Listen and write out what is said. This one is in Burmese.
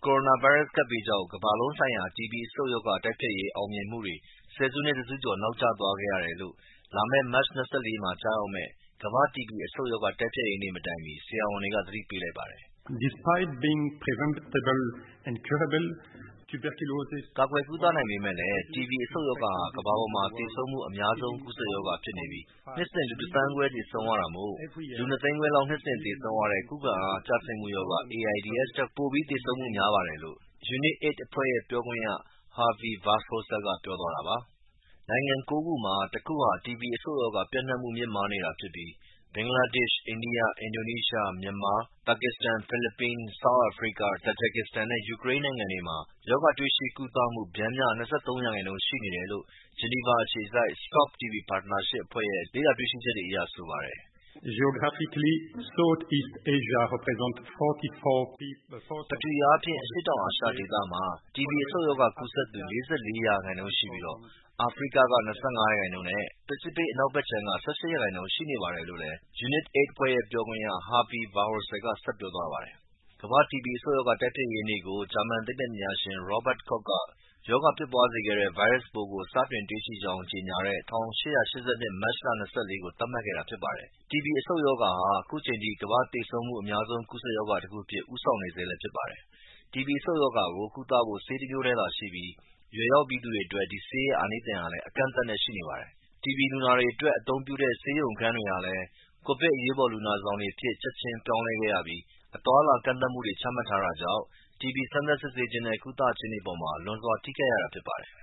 ကိုရိုနာဗိုင်းရပ်စ်ကပ်ဘေးကြောင့် ကမ္ဘာလုံးဆိုင်ရာ TB အဆုတ်ရောဂါတိုက်ဖျက်ရေးအောင်မြင်မှုတွေ ဆယ်စုနှစ်တစုကျော်နောက်ကျသွားခဲ့ရတယ်လို့ လာမယ့် မတ် ၂၄ မှာကျရောက်မယ့် ကမ္ဘာ့ TB အဆုတ်ရောဂါတိုက်ဖျက်ရေးနေ့မတိုင်မီ ဆရာဝန်တွေက သတိပေးလိုက်ပါတယ်။ကာကွယ်ကုသနိုင်ပေမဲ့လည်း TB အဆုတ်ရောဂါဟာ ကမ္ဘာပေါ်မှာ သေဆုံးမှုအများဆုံး ကူးစက်ရောဂါဖြစ်နေပြီး နှစ်စဉ် လူ ၁ သန်းခွဲသေဆုံးရတာမို့ လူ ၂ သိန်းခွဲလောက် နှစ်စဉ်သေဆုံးရတဲ့ ခုခံအားကျဆင်းမှုရောဂါ AIDS ထက် ပိုပြီးသေဆုံးမှုများပါတယ်လို့ UNAIDS အဖွဲ့ရဲ့ပြောခွင့်ရ Harvey Verhulst ကပြောသွားတာပါ။ နိုင်ငံ ၉ ခုမှာ ၁ ခုဟာ TB အဆုတ်ရောဂါပျံ့နှံ့မှုမြင့်မားနေတာဖြစ်ပြီး ဘင်္ဂလားဒေ့ရှ်၊ အိန္ဒိယ၊ အင်ဒိုနီးရှား၊ မြန်မာ၊ ပါကစ္စတန်၊ ဖိလစ်ပိုင်၊ ဆောက်အာဖရိက၊ တာဂျစ်ကစ္စတန်နဲ့ ယူကရိန်းနိုင်ငံတွေမှာ ရောဂါတွေ့ရှိကုသမှု ပျမ်းမျှ ၂၃% ရှိနေတယ်လို့ ဂျနီဗာအခြေစိုက် STOP TB Partnership အဖွဲ့ရဲ့ လေ့လာတွေ့ရှိချက်တွေအရဆိုပါတယ်။ ပထဝီအားဖြင့် အရှေ့တောင်အာရှဒေသမှာ TB အဆုတ်ရောဂါကူးစက်သူ ၄၄% ရှိပြီး အာဖရိကက ၂၅% နဲ့ ပစိဖိတ်အနောက်ဘက်ခြမ်းက ၁၈% ရှိနေပါတယ်လို့လည်း UNAIDS အဖွဲ့ရဲ့ပြောခွင့်ရ Harvey Verhulst ကဆက်ပြောသွားပါတယ်။ ကမ္ဘာ့ TB အဆုတ်ရောဂါတိုက်ဖျက်ရေးနေ့ကို ဂျာမန်သိပ္ပံပညာရှင် Robert Koch က ရောဂါဖြစ်ပွားစေခဲ့တဲ့ ဗိုင်းရပ်စ်ပိုးကို စတင်တွေ့ရှိကြောင်းကြေညာတဲ့ ၁၈၈၂ မတ်လ ၂၄ ကို သတ်မှတ်ခဲ့တာဖြစ်ပါတယ်။ TB အဆုတ်ရောဂါဟာ အခုချိန်ထိ ကမ္ဘာ့သေဆုံးမှုအများဆုံး ကူးစက်ရောဂါတခုအဖြစ် ဦးဆောင်နေဆဲလည်းဖြစ်ပါတယ်။ TB အဆုတ်ရောဂါကို ကုသဖို့ ဆေးတမျိုးတည်းသာရှိပြီး အရွယ်ရောက်ပြီးသူတွေအတွက် ဒီဆေးရဲ့အာနိသင်ဟာလည်း အကန့်အသတ်နဲ့ရှိနေပါတယ်။ TB လူနာတွေအတွက် အသုံးပြုတဲ့ ဆေးရုံခန်းတွေဟာလည်း ကိုဗစ်အရေးပေါ်လူနာဆောင်တွေအဖြစ် ချက်ချင်းပြောင်းလဲခဲ့ရပြီး အသွားအလာကန့်သတ်မှုတွေချမှတ်ထားတာကြောင့် TB စမ်းသပ်စစ်ဆေးခြင်းနဲ့ ကုသခြင်းတွေအပေါ် လွန်စွာထိခိုက်ရတာဖြစ်ပါတယ်